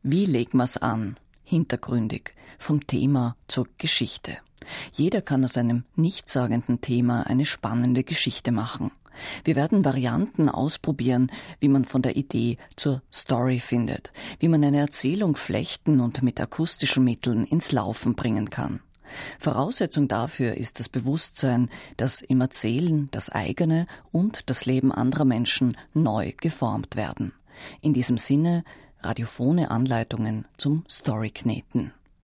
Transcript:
Wie legt man's an? Hintergründig, vom Thema zur Geschichte. Jeder kann aus einem nichtssagenden Thema eine spannende Geschichte machen. Wir werden Varianten ausprobieren, wie man von der Idee zur Story findet, wie man eine Erzählung flechten und mit akustischen Mitteln ins Laufen bringen kann. Voraussetzung dafür ist das Bewusstsein, dass im Erzählen das eigene und das Leben anderer Menschen neu geformt werden. In diesem Sinne radiophone Anleitungen zum Storykneten.